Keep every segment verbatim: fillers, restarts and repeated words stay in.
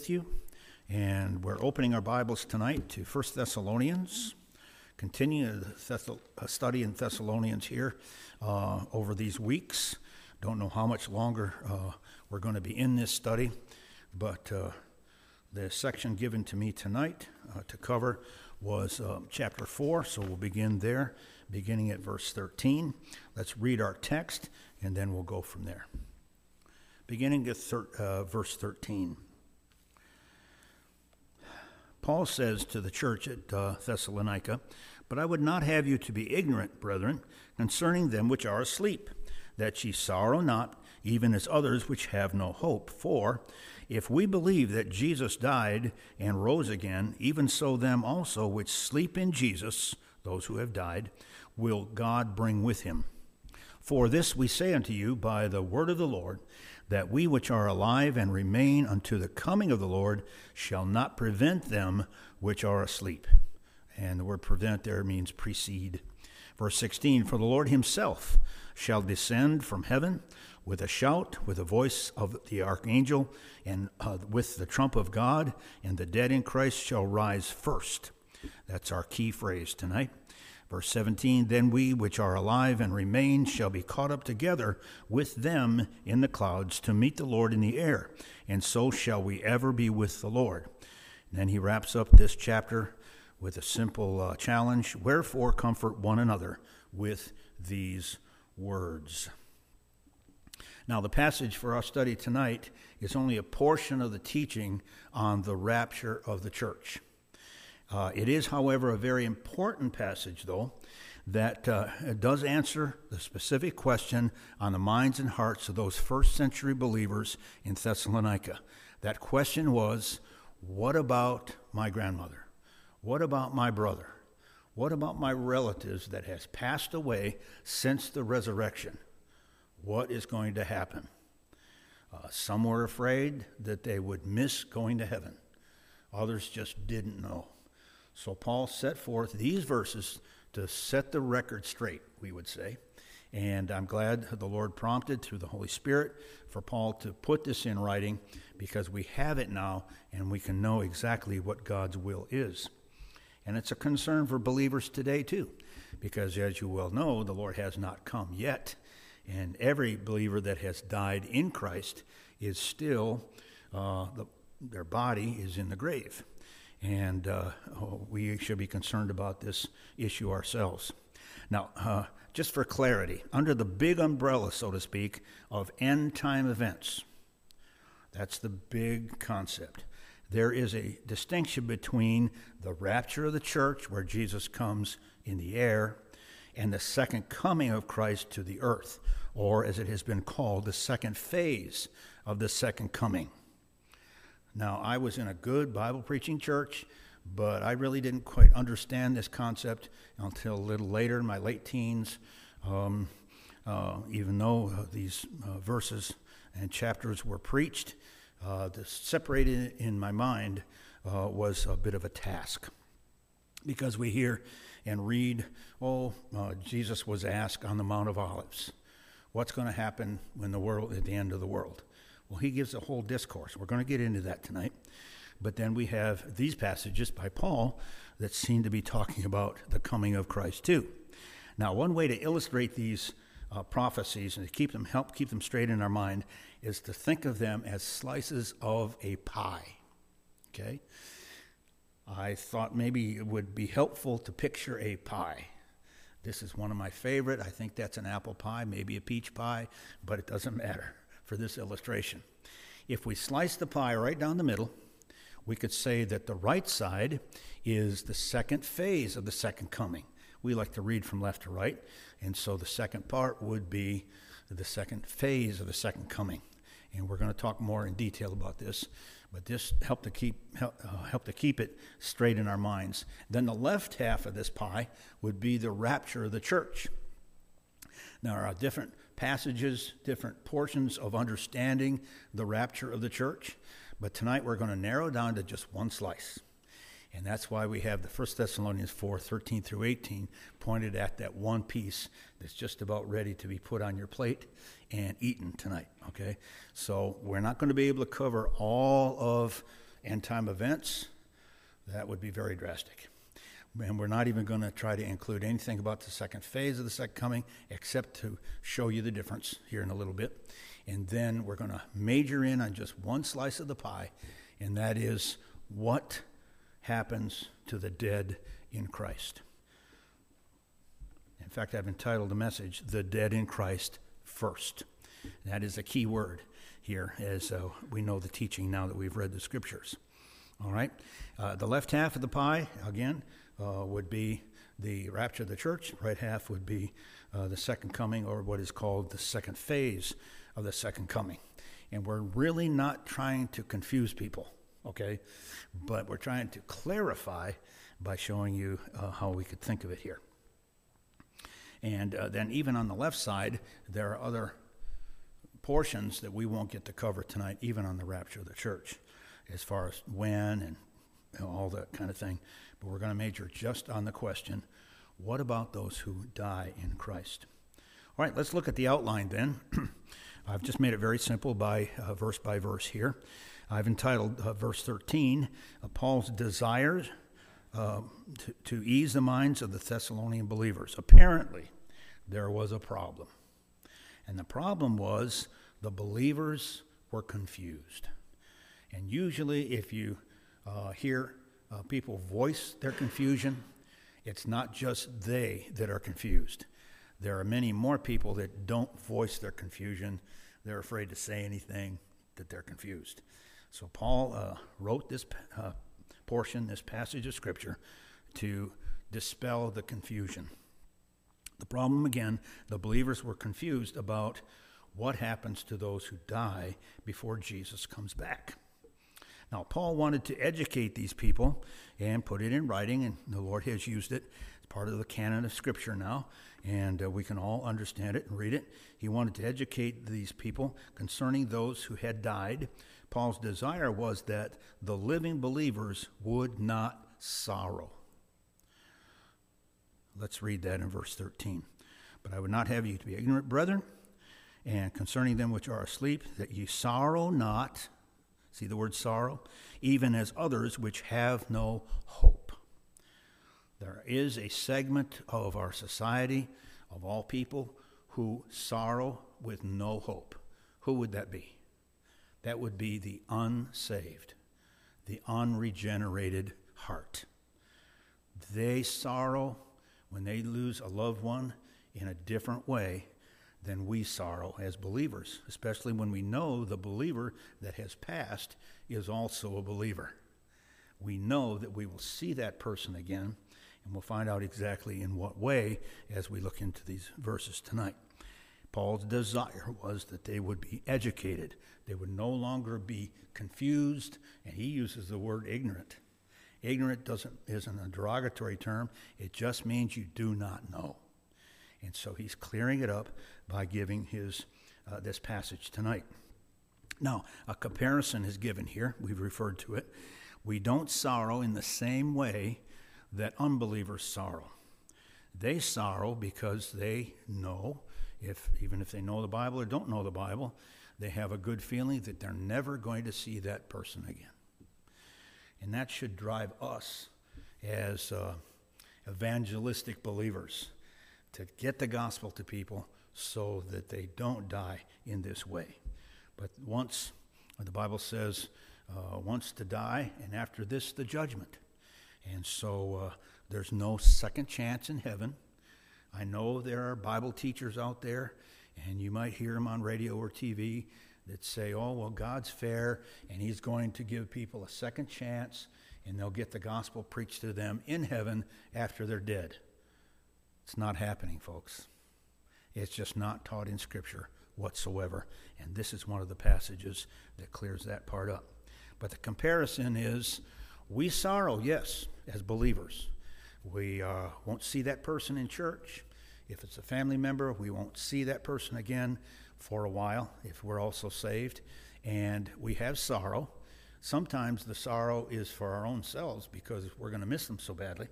You, and we're opening our Bibles tonight to First Thessalonians, continuing the Thess- study in Thessalonians here uh, over these weeks. Don't know how much longer uh, we're going to be in this study, but uh, the section given to me tonight uh, to cover was uh, chapter four, so we'll begin there, beginning at verse thirteen. Let's read our text, and then we'll go from there. Beginning at thir- uh, verse thirteen. Paul says to the church at uh, Thessalonica, "But I would not have you to be ignorant, brethren, concerning them which are asleep, that ye sorrow not, even as others which have no hope. For if we believe that Jesus died and rose again, even so them also which sleep in Jesus, those who have died, will God bring with him. For this we say unto you by the word of the Lord, that we which are alive and remain unto the coming of the Lord shall not prevent them which are asleep." And the word prevent there means precede. Verse sixteen, "For the Lord himself shall descend from heaven with a shout, with the voice of the archangel, and uh, with the trump of God, and the dead in Christ shall rise first." That's our key phrase tonight. Verse seventeen, "Then we which are alive and remain shall be caught up together with them in the clouds to meet the Lord in the air, and so shall we ever be with the Lord." And then he wraps up this chapter with a simple uh, challenge: "Wherefore comfort one another with these words." Now, the passage for our study tonight is only a portion of the teaching on the rapture of the church. Uh, it is, however, a very important passage, though, that uh, does answer the specific question on the minds and hearts of those first century believers in Thessalonica. That question was, what about my grandmother? What about my brother? What about my relatives that has passed away since the resurrection? What is going to happen? Uh, some were afraid that they would miss going to heaven. Others just didn't know. So Paul set forth these verses to set the record straight, we would say. And I'm glad the Lord prompted through the Holy Spirit for Paul to put this in writing, because we have it now and we can know exactly what God's will is. And it's a concern for believers today too, because as you well know, the Lord has not come yet. And every believer that has died in Christ is still, uh, the, their body is in the grave. And uh, oh, we should be concerned about this issue ourselves. Now, uh, just for clarity, under the big umbrella, so to speak, of end-time events, that's the big concept. There is a distinction between the rapture of the church, where Jesus comes in the air, and the second coming of Christ to the earth, or as it has been called, the second phase of the second coming. Now, I was in a good Bible-preaching church, but I really didn't quite understand this concept until a little later in my late teens, um, uh, even though uh, these uh, verses and chapters were preached. Uh, to separate it in my mind uh, was a bit of a task, because we hear and read, oh, uh, Jesus was asked on the Mount of Olives, what's going to happen when the world at the end of the world? Well, he gives a whole discourse. We're going to get into that tonight. But then we have these passages by Paul that seem to be talking about the coming of Christ too. Now, one way to illustrate these uh, prophecies and to keep them help keep them straight in our mind is to think of them as slices of a pie. Okay? I thought maybe it would be helpful to picture a pie. This is one of my favorite. I think that's an apple pie, maybe a peach pie, but it doesn't matter for this illustration. If we slice the pie right down the middle, we could say that the right side is the second phase of the second coming. We like to read from left to right, and so the second part would be the second phase of the second coming. And we're going to talk more in detail about this, but this helped to keep help, uh, help to keep it straight in our minds. Then the left half of this pie would be the rapture of the church. Now, there are different passages, different portions of understanding the rapture of the church, but tonight we're going to narrow down to just one slice. And that's why we have the First Thessalonians four, thirteen through eighteen pointed at that one piece that's just about ready to be put on your plate and eaten tonight, okay? So we're not going to be able to cover all of end-time events, that would be very drastic. And we're not even going to try to include anything about the second phase of the second coming, except to show you the difference here in a little bit. And then we're going to major in on just one slice of the pie, and that is what happens to the dead in Christ. In fact, I've entitled the message, The Dead in Christ First. That is a key word here, as uh, we know the teaching now that we've read the scriptures. All right? Uh, the left half of the pie, again, uh, would be the rapture of the church. Right half would be uh, the second coming, or what is called the second phase of the second coming. And we're really not trying to confuse people, okay? But we're trying to clarify by showing you uh, how we could think of it here. And uh, then even on the left side, there are other portions that we won't get to cover tonight, even on the rapture of the church, as far as when and you know, all that kind of thing. But we're going to major just on the question, what about those who die in Christ? All right, let's look at the outline then. I've just made it very simple by uh, verse by verse here. I've entitled uh, verse thirteen, uh, Paul's desires uh, to, to ease the minds of the Thessalonian believers. Apparently, there was a problem. And the problem was the believers were confused. And usually if you uh, hear uh, people voice their confusion, it's not just they that are confused. There are many more people that don't voice their confusion. They're afraid to say anything, that they're confused. So Paul uh, wrote this uh, portion, this passage of Scripture, to dispel the confusion. The problem, again, the believers were confused about what happens to those who die before Jesus comes back. Now, Paul wanted to educate these people and put it in writing, and the Lord has used it as part of the canon of Scripture now, and uh, we can all understand it and read it. He wanted to educate these people concerning those who had died. Paul's desire was that the living believers would not sorrow. Let's read that in verse thirteen. But I would not have you to be ignorant, brethren, and concerning them which are asleep, that ye sorrow not, see the word sorrow, even as others which have no hope. There is a segment of our society, of all people, who sorrow with no hope. Who would that be? That would be the unsaved, the unregenerated heart. They sorrow when they lose a loved one in a different way than we sorrow as believers, especially when we know the believer that has passed is also a believer. We know that we will see that person again, and we'll find out exactly in what way as we look into these verses tonight. Paul's desire was that they would be educated. They would no longer be confused, and he uses the word ignorant. Ignorant doesn't isn't a derogatory term. It just means you do not know. And so he's clearing it up by giving his uh, this passage tonight. Now, a comparison is given here. We've referred to it. We don't sorrow in the same way that unbelievers sorrow. They sorrow because they know, if even if they know the Bible or don't know the Bible, they have a good feeling that they're never going to see that person again. And that should drive us as uh, evangelistic believers to get the gospel to people so that they don't die in this way. But once, the Bible says, uh, once to die, and after this, the judgment. And so uh, there's no second chance in heaven. I know there are Bible teachers out there, and you might hear them on radio or T V, that say, oh, well, God's fair, and he's going to give people a second chance, and they'll get the gospel preached to them in heaven after they're dead. It's not happening, folks. It's just not taught in Scripture whatsoever, and this is one of the passages that clears that part up. But the comparison is, we sorrow, yes, as believers. We uh, won't see that person in church. If it's a family member, we won't see that person again for a while if we're also saved. And we have sorrow. Sometimes the sorrow is for our own selves because we're going to miss them so badly.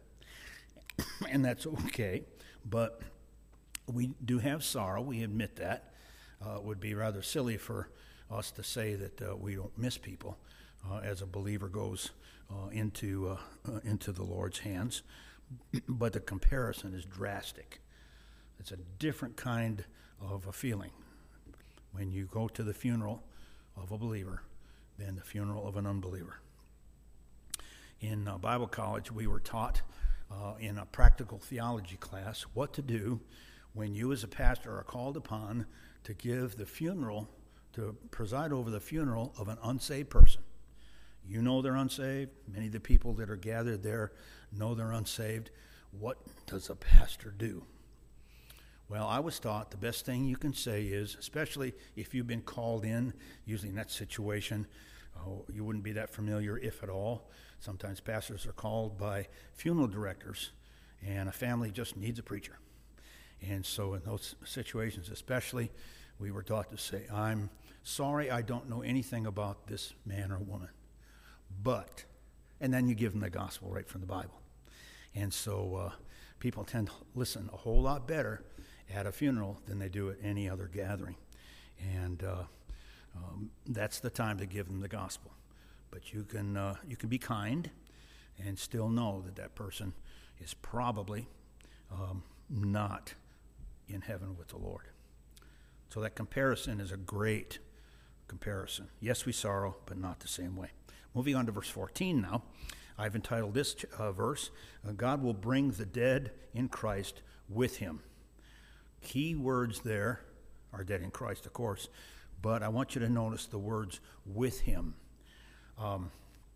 And that's okay. But we do have sorrow. We admit that. Uh, it would be rather silly for us to say that uh, we don't miss people. uh, as a believer goes uh, into uh, uh, into the Lord's hands, but the comparison is drastic. It's a different kind of a feeling when you go to the funeral of a believer than the funeral of an unbeliever. In uh, Bible college, we were taught uh, in a practical theology class what to do when you as a pastor are called upon to give the funeral, to preside over the funeral of an unsaved person. You know they're unsaved. Many of the people that are gathered there know they're unsaved. What does a pastor do? Well, I was taught the best thing you can say is, especially if you've been called in, usually in that situation, oh, you wouldn't be that familiar, if at all. Sometimes pastors are called by funeral directors, and a family just needs a preacher. And so in those situations especially, we were taught to say, I'm sorry I don't know anything about this man or woman, but, and then you give them the gospel right from the Bible. And so uh, people tend to listen a whole lot better at a funeral than they do at any other gathering. And uh, um, that's the time to give them the gospel. But you can uh, you can be kind and still know that that person is probably um, not in heaven with the Lord. So that comparison is a great comparison. Yes, we sorrow, but not the same way. Moving on to verse fourteen now. I've entitled this uh, verse, uh, God will bring the dead in Christ with him. Key words there are dead in Christ, of course, but I want you to notice the words with him. Um,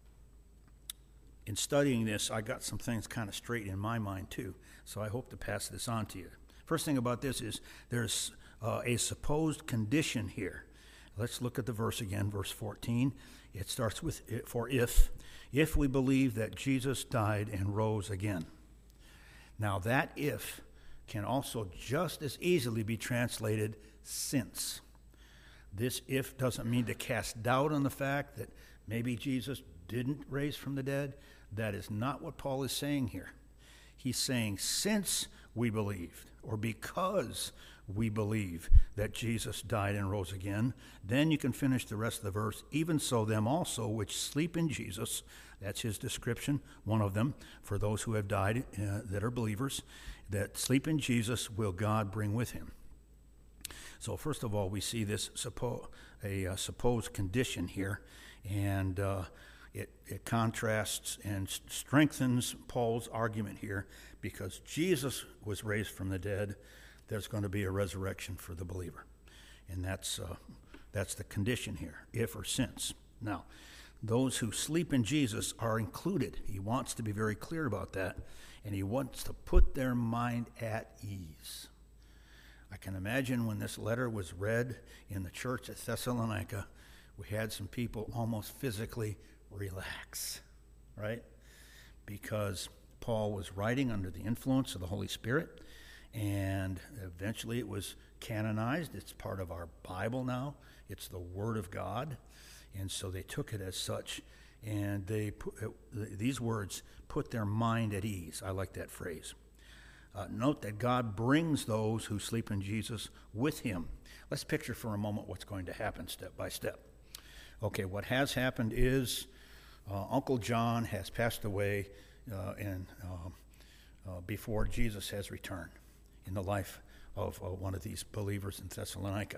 in studying this, I got some things kind of straight in my mind too, so I hope to pass this on to you. First thing about this is there's uh, a supposed condition here. Let's look at the verse again, verse fourteen. It starts with, for if, if we believe that Jesus died and rose again. Now that if can also just as easily be translated since. This if doesn't mean to cast doubt on the fact that maybe Jesus didn't raise from the dead. That is not what Paul is saying here. He's saying since we believed, or because we believe that Jesus died and rose again, then you can finish the rest of the verse. Even so, them also which sleep in Jesus, that's his description, one of them, for those who have died uh, that are believers, that sleep in Jesus will God bring with him. So first of all, we see this suppo- a uh, supposed condition here, and uh, it, it contrasts and strengthens Paul's argument here, because Jesus was raised from the dead. There's going to be a resurrection for the believer, and that's uh, that's the condition here, if or since. Now, those who sleep in Jesus are included. He wants to be very clear about that, and he wants to put their mind at ease. I can imagine when this letter was read in the church at Thessalonica, we had some people almost physically relax, right? Because Paul was writing under the influence of the Holy Spirit, and eventually it was canonized. It's part of our Bible now. It's the Word of God. And so they took it as such, and they put, uh, these words put their mind at ease. I like that phrase. Uh, note that God brings those who sleep in Jesus with him. Let's picture for a moment what's going to happen step by step. Okay, what has happened is uh, Uncle John has passed away uh, and uh, uh, before Jesus has returned in the life of uh, one of these believers in Thessalonica.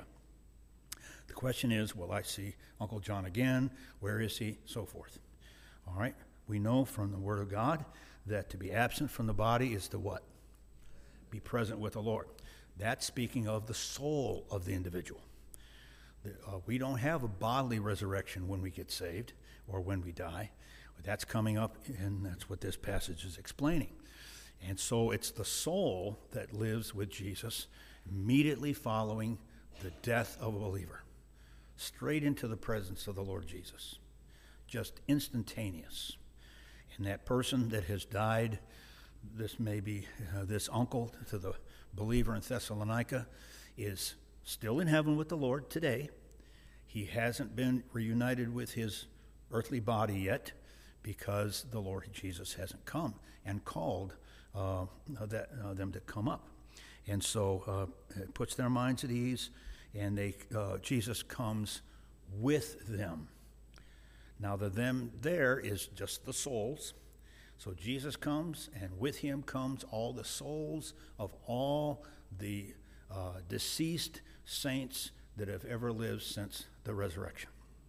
The question is, will I see Uncle John again? Where is he? So forth. All right. We know from the Word of God that to be absent from the body is to what? Be present with the Lord. That's speaking of the soul of the individual. The, uh, we don't have a bodily resurrection when we get saved or when we die. That's coming up, and that's what this passage is explaining. And so it's the soul that lives with Jesus immediately following the death of a believer, straight into the presence of the Lord Jesus, just instantaneous. And that person that has died, this may be uh, this uncle to the believer in Thessalonica, is still in heaven with the Lord today. He hasn't been reunited with his earthly body yet because the Lord Jesus hasn't come and called uh, that, uh, them to come up. And so uh, it puts their minds at ease, and they uh, Jesus comes with them. Now the them there is just the souls. So Jesus comes, and with him comes all the souls of all the uh, deceased saints that have ever lived since the resurrection.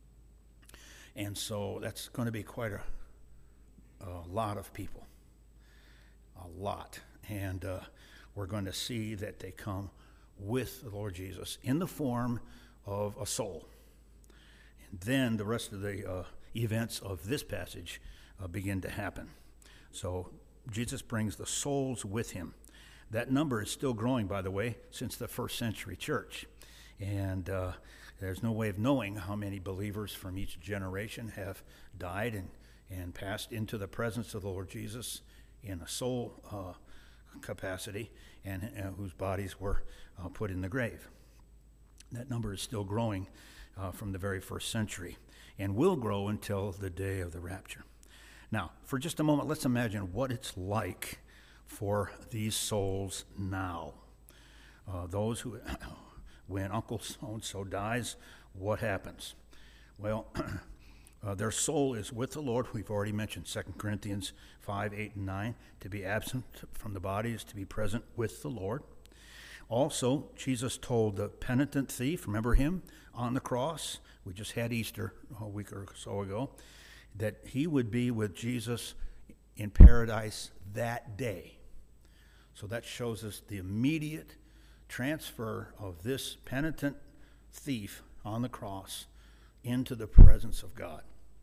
And so that's going to be quite a, a lot of people. A lot. And uh, we're going to see that they come with the Lord Jesus in the form of a soul. And then the rest of the uh, events of this passage uh, begin to happen. So Jesus brings the souls with him. That number is still growing, by the way, since the first century church. And uh, there's no way of knowing how many believers from each generation have died and, and passed into the presence of the Lord Jesus in a soul uh, capacity, and uh, whose bodies were uh, put in the grave. That number is still growing uh, from the very first century and will grow until the day of the rapture. Now, for just a moment, let's imagine what it's like for these souls now. Uh, those who, when Uncle so-and-so dies, what happens? Well, uh, their soul is with the Lord. We've already mentioned Second Corinthians five, eight, and nine. To be absent from the body is to be present with the Lord. Also, Jesus told the penitent thief, remember him, on the cross? We just had Easter a week or so ago, that he would be with Jesus in paradise that day. So that shows us the immediate transfer of this penitent thief on the cross into the presence of God.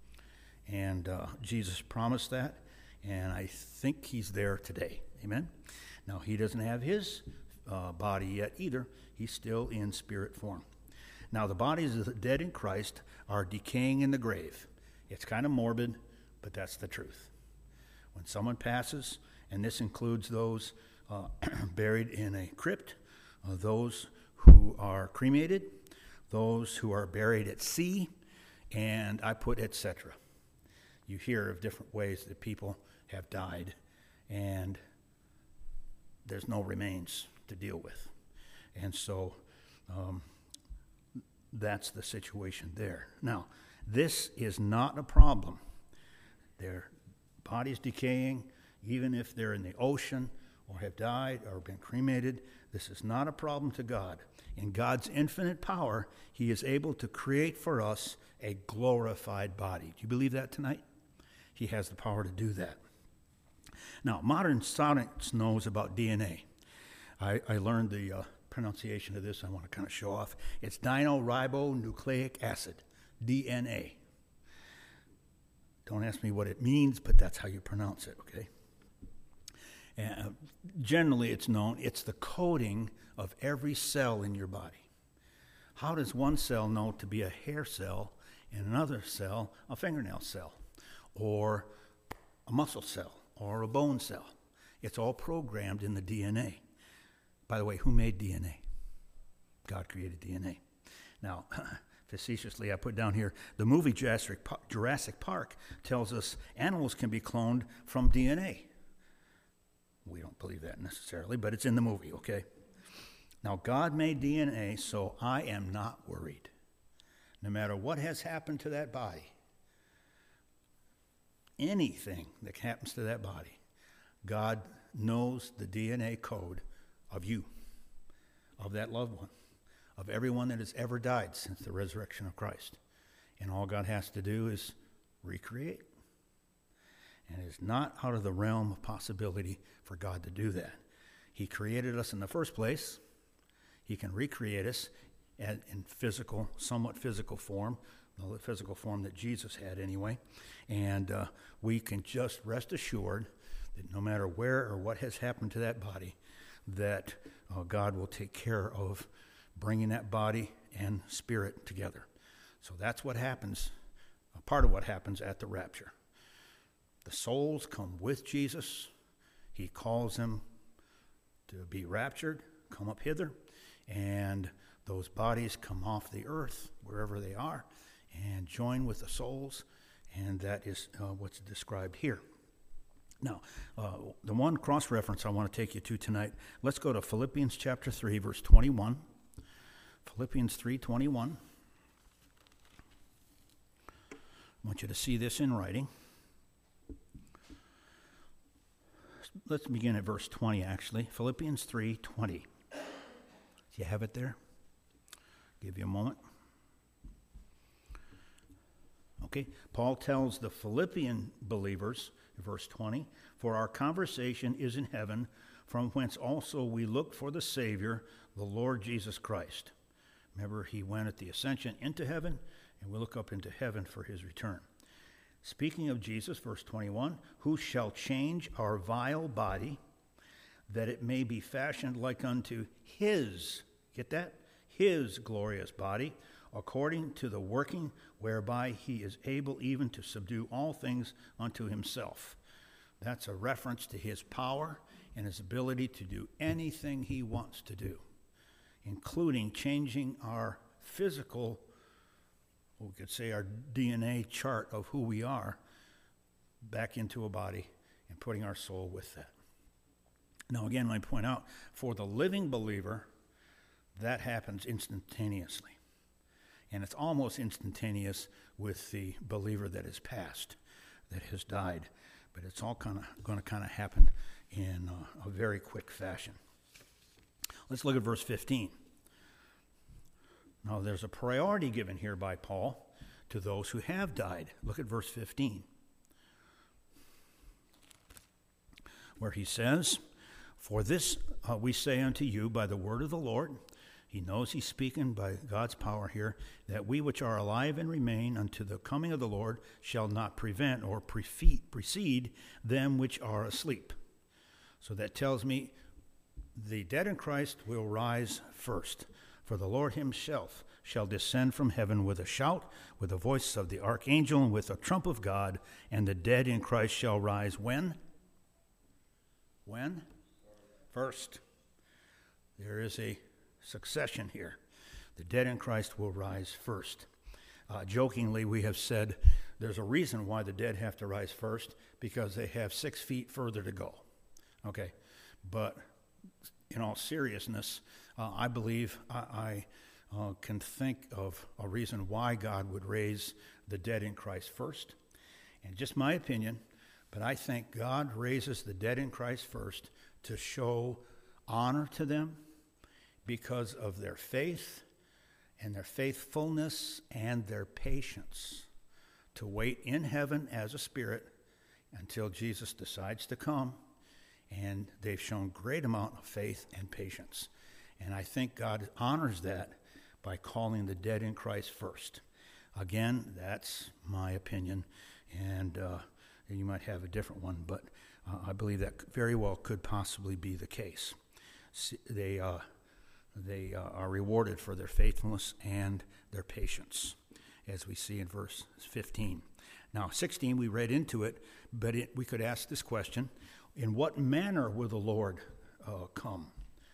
And uh, Jesus promised that, and I think he's there today. Amen? Now, he doesn't have his uh, body yet either. He's still in spirit form. Now, the bodies of the dead in Christ are decaying in the grave. It's kind of morbid, but that's the truth. When someone passes, and this includes those uh, buried in a crypt, uh, those who are cremated, those who are buried at sea, and I put et cetera. You hear of different ways that people have died, and there's no remains to deal with. And so um, that's the situation there. Now, this is not a problem. Their bodies decaying, even if they're in the ocean or have died or been cremated, this is not a problem to God. In God's infinite power, he is able to create for us a glorified body. Do you believe that tonight? He has the power to do that. Now, modern science knows about D N A. I, I learned the uh, pronunciation of this. I want to kind of show off. It's dinucleic acid, D N A. Don't ask me what it means, but that's how you pronounce it, okay? And uh, generally, it's known, it's the coding of every cell in your body. How does one cell know to be a hair cell and another cell a fingernail cell or a muscle cell or a bone cell? It's all programmed in the D N A. By the way, who made D N A? God created D N A. Now, facetiously, I put down here, the movie Jurassic Park tells us animals can be cloned from D N A. We don't believe that necessarily, but it's in the movie, okay? Now, God made D N A, so I am not worried. No matter what has happened to that body, anything that happens to that body, God knows the D N A code of you, of that loved one, of everyone that has ever died since the resurrection of Christ. And all God has to do is recreate. And it is not out of the realm of possibility for God to do that. He created us in the first place. He can recreate us in physical, somewhat physical form, the physical form that Jesus had anyway. And uh, we can just rest assured that no matter where or what has happened to that body, that uh, God will take care of bringing that body and spirit together. So that's what happens, a part of what happens at the rapture. The souls come with Jesus. He calls them to be raptured, come up hither, and those bodies come off the earth, wherever they are, and join with the souls, and that is uh, what's described here. Now, uh, the one cross-reference I want to take you to tonight, let's go to Philippians chapter three, verse twenty-one. Philippians three twenty-one. I want you to see this in writing. Let's begin at verse twenty, actually. Philippians three twenty. Do you have it there? Give you a moment. Okay, Paul tells the Philippian believers, verse twenty, "For our conversation is in heaven, from whence also we look for the Savior, the Lord Jesus Christ." Remember, he went at the ascension into heaven, and we look up into heaven for his return. Speaking of Jesus, verse twenty-one, "Who shall change our vile body, that it may be fashioned like unto his," get that? His glorious body, according to the working whereby he is able even to subdue all things unto himself. That's a reference to his power and his ability to do anything he wants to do, including changing our physical, we could say our D N A chart of who we are, back into a body and putting our soul with that. Now again, let me point out, for the living believer, that happens instantaneously. And it's almost instantaneous with the believer that is passed, that has died. But it's all kind of going to kind of happen in uh, a very quick fashion. Let's look at verse fifteen. Now, there's a priority given here by Paul to those who have died. Look at verse fifteen, where he says, "For this uh, we say unto you by the word of the Lord." He knows he's speaking by God's power here, "that we which are alive and remain unto the coming of the Lord shall not prevent or precede them which are asleep." So that tells me the dead in Christ will rise first. "For the Lord himself shall descend from heaven with a shout, with the voice of the archangel, and with a trump of God, and the dead in Christ shall rise." When? When? First. There is a succession here. The dead in Christ will rise first. Uh, jokingly, we have said there's a reason why the dead have to rise first, because they have six feet further to go. Okay, but in all seriousness, uh, I believe I, I uh, can think of a reason why God would raise the dead in Christ first. And just my opinion, but I think God raises the dead in Christ first to show honor to them because of their faith and their faithfulness and their patience to wait in heaven as a spirit until Jesus decides to come. And they've shown great amount of faith and patience. And I think God honors that by calling the dead in Christ first. Again, that's my opinion, and uh, you might have a different one, but uh, I believe that very well could possibly be the case. They uh, they uh, are rewarded for their faithfulness and their patience, as we see in verse fifteen. Now, sixteen, we read into it, but it, we could ask this question: in what manner will the Lord uh, come?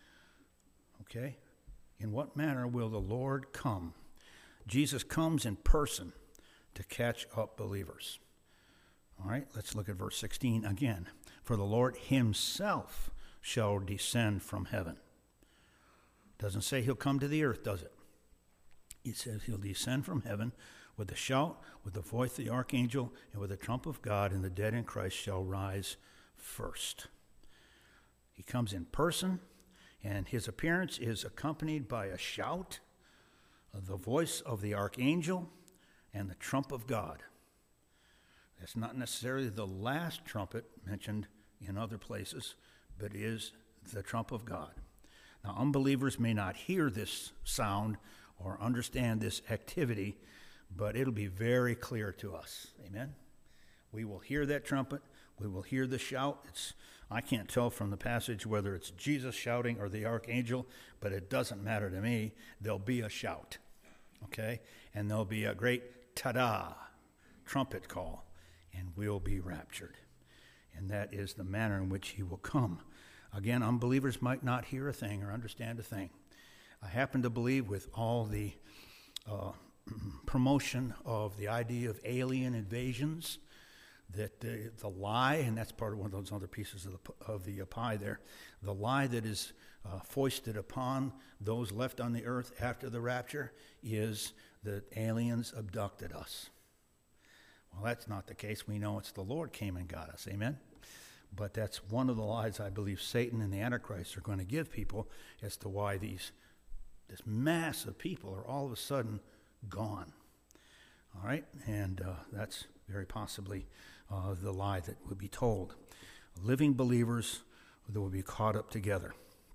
Okay? In what manner will the Lord come? Jesus comes in person to catch up believers. All right, let's look at verse sixteen again. "For the Lord himself shall descend from heaven." Doesn't say he'll come to the earth, does it? It says he'll descend from heaven with a shout, with the voice of the archangel, and with the trump of God, and the dead in Christ shall rise first. He comes in person, and his appearance is accompanied by a shout, the voice of the archangel, and the trump of God. That's not necessarily the last trumpet mentioned in other places, but is the trump of God. Now, unbelievers may not hear this sound or understand this activity, but it'll be very clear to us. Amen? We will hear that trumpet. We will hear the shout. It's, I can't tell from the passage whether it's Jesus shouting or the archangel, but it doesn't matter to me. There'll be a shout, okay? And there'll be a great ta-da trumpet call, and we'll be raptured. And that is the manner in which he will come. Again, unbelievers might not hear a thing or understand a thing. I happen to believe with all the uh, promotion of the idea of alien invasions, that the, the lie, and that's part of one of those other pieces of the, of the uh, pie there, the lie that is uh, foisted upon those left on the earth after the rapture is that aliens abducted us. Well, that's not the case. We know it's the Lord came and got us. Amen? But that's one of the lies I believe Satan and the Antichrist are going to give people as to why these this mass of people are all of a sudden gone. All right? And uh, that's very possibly uh, the lie that would be told. Living believers that will be caught up together.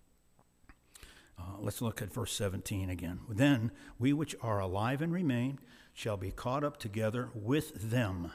Uh, let's look at verse seventeen again. Then we which are alive and remain shall be caught up together with them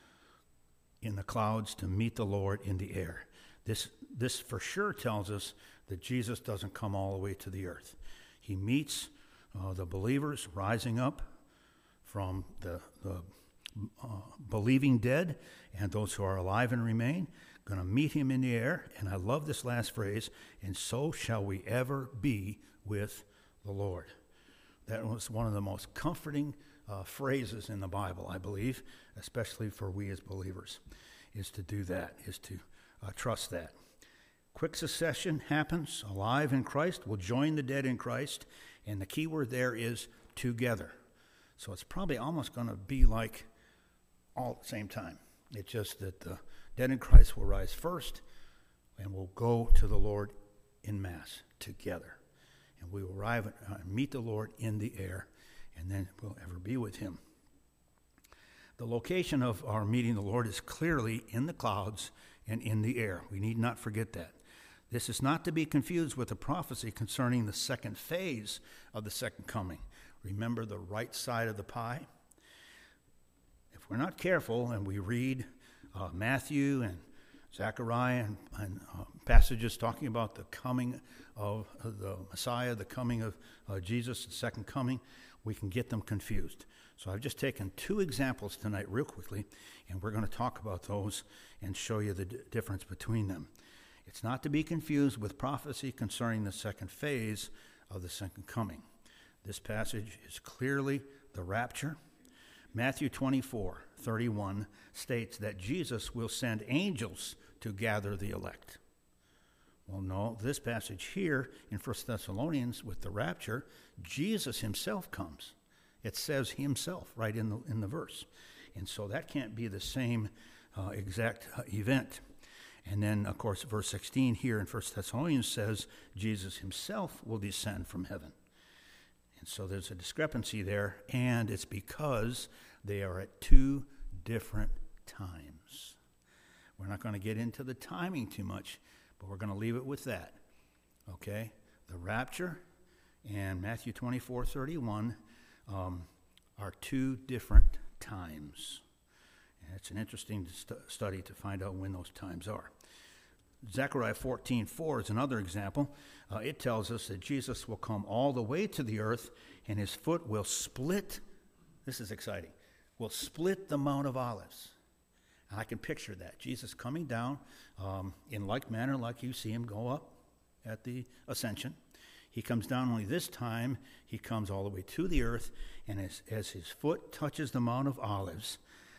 in the clouds to meet the Lord in the air. This, this for sure tells us that Jesus doesn't come all the way to the earth. He meets uh, the believers rising up from the, the uh, believing dead, and those who are alive and remain, going to meet him in the air. And I love this last phrase, and so shall we ever be with the Lord. That was one of the most comforting uh, phrases in the Bible, I believe, especially for we as believers, is to do that, is to uh, trust that. Quick succession happens. Alive in Christ will join the dead in Christ, and the key word there is together. So it's probably almost going to be like all at the same time. It's just that the dead in Christ will rise first, and will go to the Lord in mass together. And we will arrive and uh, meet the Lord in the air, and then we'll ever be with him. The location of our meeting the Lord is clearly in the clouds and in the air. We need not forget that. This is not to be confused with the prophecy concerning the second phase of the second coming. Remember the right side of the pie? If we're not careful and we read uh, Matthew and Zechariah and, and uh, passages talking about the coming of uh, the Messiah, the coming of uh, Jesus, the second coming, we can get them confused. So I've just taken two examples tonight real quickly, and we're going to talk about those and show you the d- difference between them. It's not to be confused with prophecy concerning the second phase of the second coming. This passage is clearly the rapture. Matthew twenty-four thirty-one states that Jesus will send angels to gather the elect. Well, no, this passage here in First Thessalonians with the rapture, Jesus himself comes. It says himself right in the in the verse. And so that can't be the same uh, exact uh, event. And then, of course, verse sixteen here in First Thessalonians says Jesus himself will descend from heaven. And so there's a discrepancy there, and it's because they are at two different times. We're not going to get into the timing too much, but we're going to leave it with that. Okay? The rapture and Matthew twenty-four thirty-one um, are two different times. And it's an interesting st- study to find out when those times are. Zechariah fourteen four is another example. Uh, it tells us that Jesus will come all the way to the earth, and his foot will split, this is exciting, will split the Mount of Olives. And I can picture that. Jesus coming down um, in like manner like you see him go up at the ascension. He comes down only this time, he comes all the way to the earth, and as, as his foot touches the Mount of Olives,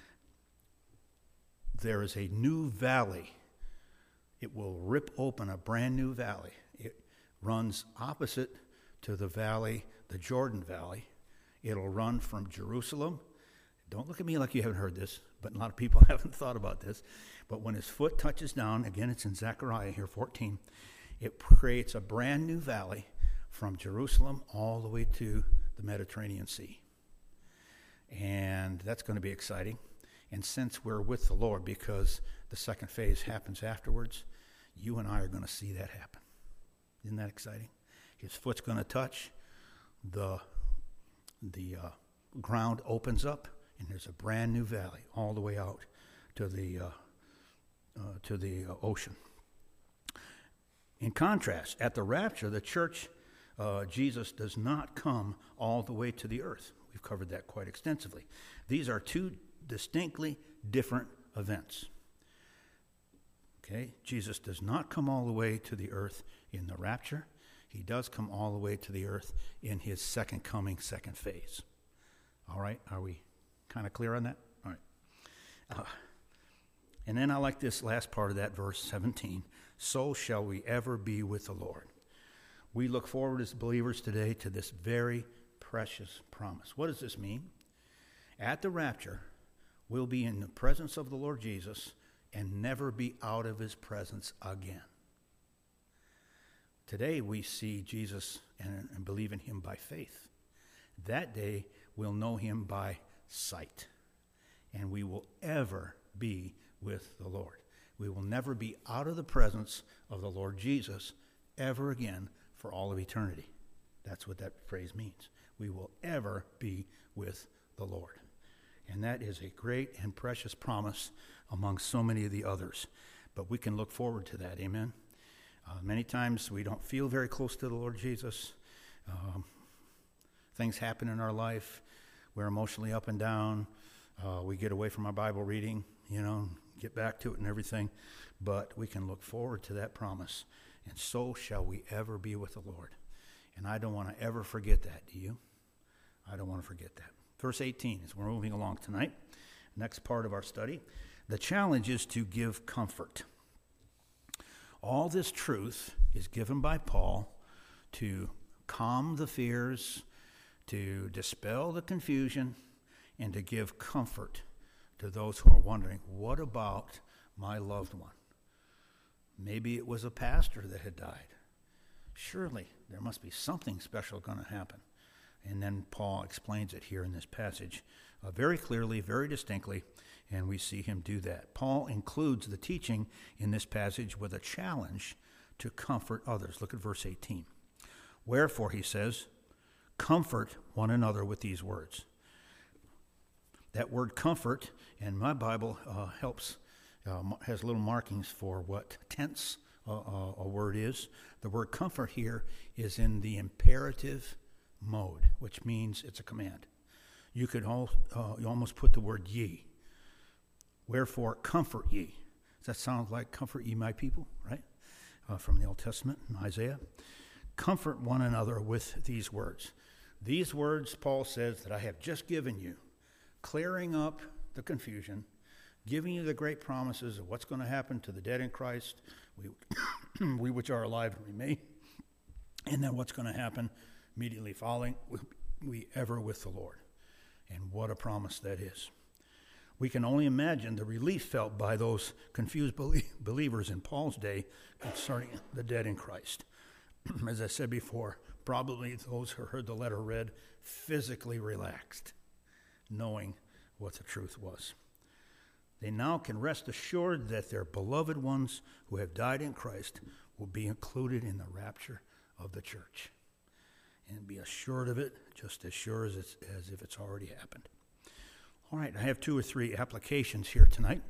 there is a new valley. It will rip open a brand new valley. It runs opposite to the valley, the Jordan Valley. It'll run from Jerusalem. Don't look at me like you haven't heard this, but a lot of people haven't thought about this. But when his foot touches down, again, it's in Zechariah here, fourteen, it creates a brand new valley from Jerusalem all the way to the Mediterranean Sea. And that's going to be exciting. And since we're with the Lord, because the second phase happens afterwards, you and I are going to see that happen. Isn't that exciting? His foot's going to touch, the, the uh, ground opens up, and there's a brand new valley all the way out to the, uh, uh, to the uh, ocean. In contrast, at the rapture, the church, uh, Jesus does not come all the way to the earth. We've covered that quite extensively. These are two distinctly different events. Okay, Jesus does not come all the way to the earth in the rapture. He does come all the way to the earth in his second coming, second phase. All right, are we kind of clear on that? All right. Uh, and then I like this last part of that verse seventeen. So shall we ever be with the Lord. We look forward as believers today to this very precious promise. What does this mean? At the rapture, will be in the presence of the Lord Jesus and never be out of his presence again. Today we see Jesus and, and believe in him by faith. That day we'll know him by sight, and we will ever be with the Lord. We will never be out of the presence of the Lord Jesus ever again for all of eternity. That's what that phrase means. We will ever be with the Lord. And that is a great and precious promise among so many of the others. But we can look forward to that, amen? Uh, many times we don't feel very close to the Lord Jesus. Um, things happen in our life. We're emotionally up and down. Uh, we get away from our Bible reading, you know, get back to it and everything. But we can look forward to that promise. And so shall we ever be with the Lord. And I don't want to ever forget that, do you? I don't want to forget that. Verse eighteen, as we're moving along tonight, next part of our study, the challenge is to give comfort. All this truth is given by Paul to calm the fears, to dispel the confusion, and to give comfort to those who are wondering, what about my loved one? Maybe it was a pastor that had died. Surely there must be something special going to happen. And then Paul explains it here in this passage uh, very clearly, very distinctly, and we see him do that. Paul includes the teaching in this passage with a challenge to comfort others. Look at verse eighteen. Wherefore, he says, comfort one another with these words. That word comfort, and my Bible uh, helps, uh, has little markings for what tense uh, uh, a word is. The word comfort here is in the imperative mode, which means it's a command. You could all, uh, you almost put the word ye. Wherefore, comfort ye. Does that sound like comfort ye my people, right? Uh, from the Old Testament, Isaiah. Comfort one another with these words. These words, Paul says, that I have just given you, clearing up the confusion, giving you the great promises of what's going to happen to the dead in Christ, we, we which are alive and remain, and then what's going to happen immediately following, we ever with the Lord. And what a promise that is. We can only imagine the relief felt by those confused believers in Paul's day concerning the dead in Christ. As I said before, probably those who heard the letter read physically relaxed, knowing what the truth was. They now can rest assured that their beloved ones who have died in Christ will be included in the rapture of the church. And be assured of it, just as sure as, it's, as if it's already happened. All right, I have two or three applications here tonight.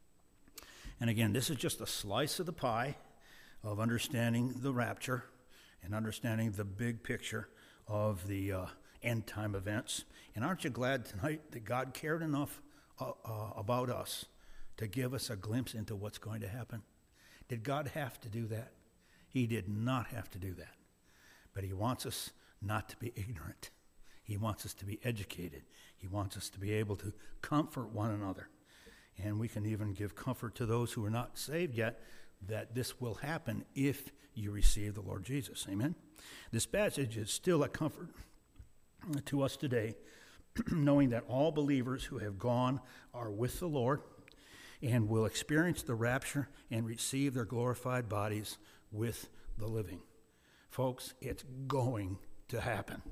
And again, this is just a slice of the pie of understanding the rapture and understanding the big picture of the uh, end-time events. And aren't you glad tonight that God cared enough uh, uh, about us to give us a glimpse into what's going to happen? Did God have to do that? He did not have to do that. But he wants us not to be ignorant. He wants us to be educated. He wants us to be able to comfort one another. And we can even give comfort to those who are not saved yet that this will happen if you receive the Lord Jesus. Amen? This passage is still a comfort to us today, knowing that all believers who have gone are with the Lord and will experience the rapture and receive their glorified bodies with the living. Folks, it's going to happen.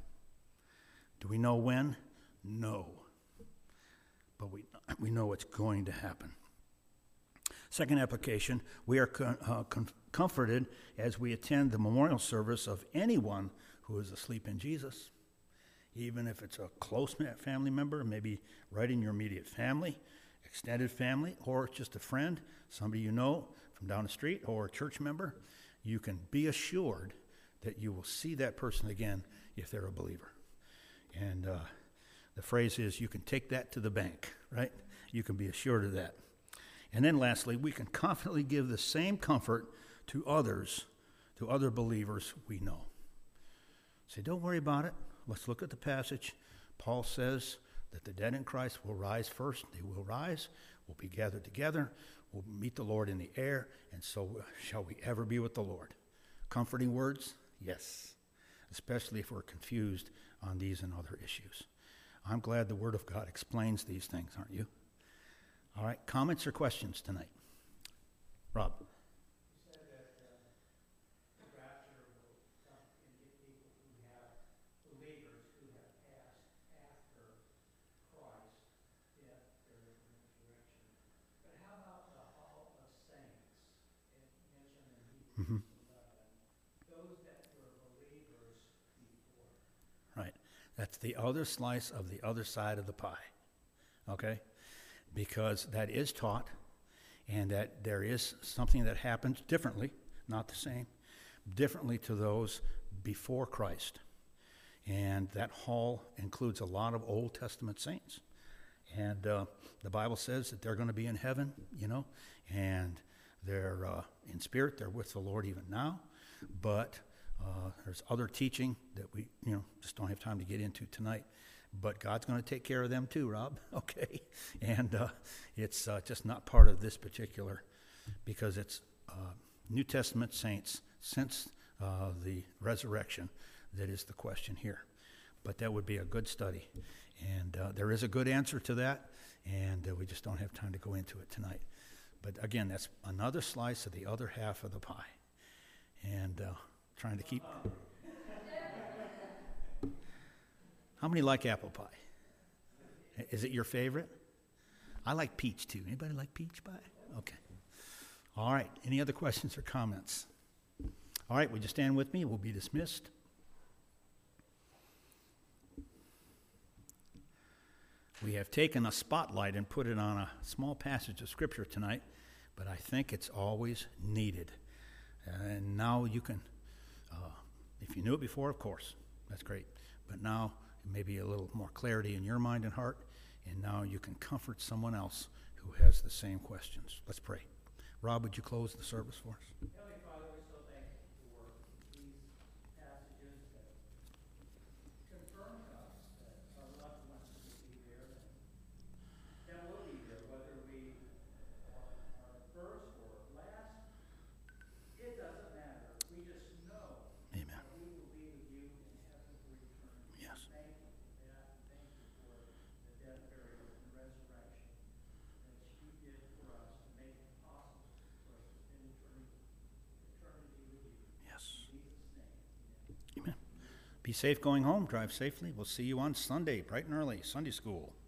Do we know when? No. But we, we know it's going to happen. Second application, we are con, uh, con- comforted as we attend the memorial service of anyone who is asleep in Jesus, even if it's a close family member, maybe right in your immediate family, extended family, or just a friend, somebody you know from down the street, or a church member. You can be assured that you will see that person again if they're a believer. And uh, the phrase is, you can take that to the bank, right? You can be assured of that. And then lastly, we can confidently give the same comfort to others, to other believers we know. Say, don't worry about it. Let's look at the passage. Paul says that the dead in Christ will rise first. They will rise. We'll be gathered together. We'll meet the Lord in the air. And so shall we ever be with the Lord. Comforting words? Yes. Especially if we're confused on these and other issues. I'm glad the Word of God explains these things, aren't you? All right, comments or questions tonight? Rob? You said that uh, the rapture will come and get people who have, believers who have passed after Christ, death, burial, and resurrection. But how about the hall of saints? It mentioned in Mm-hmm. Hebrews eleven, those that were believers before. Right. That's the other slice of the other side of the pie. Okay? Because that is taught, and that there is something that happens differently, not the same, differently to those before Christ. And that hall includes a lot of Old Testament saints. And uh, the Bible says that they're going to be in heaven, you know, and they're uh, in spirit, they're with the Lord even now. But uh, there's other teaching that we, you know, just don't have time to get into tonight. But God's going to take care of them too, Rob, okay? And uh, it's uh, just not part of this particular, because it's uh, New Testament saints since uh, the resurrection that is the question here. But that would be a good study. And uh, there is a good answer to that, and uh, we just don't have time to go into it tonight. But again, that's another slice of the other half of the pie. And uh, trying to keep... How many like apple pie? Is it your favorite? I like peach too. Anybody like peach pie? Okay. All right. Any other questions or comments? All right. Would you stand with me? We'll be dismissed. We have taken a spotlight and put it on a small passage of Scripture tonight, but I think it's always needed. And now you can, uh, if you knew it before, of course, that's great. But now maybe a little more clarity in your mind and heart, and now you can comfort someone else who has the same questions. Let's pray. Rob, would you close the service for us? Heavenly Father, we're so thankful for these passages that confirm to us that our loved ones will be there, that will be there, whether we are, are first or last. It doesn't matter. We just know Amen. that we will be with you in heaven for eternity. Yes. Thank you for that. Thank you for the death, burial, and resurrection that you did for us to make it possible for us to spend eternity, eternity with you. Yes. In Jesus' name, amen. Amen. Be safe going home. Drive safely. We'll see you on Sunday, bright and early, Sunday school.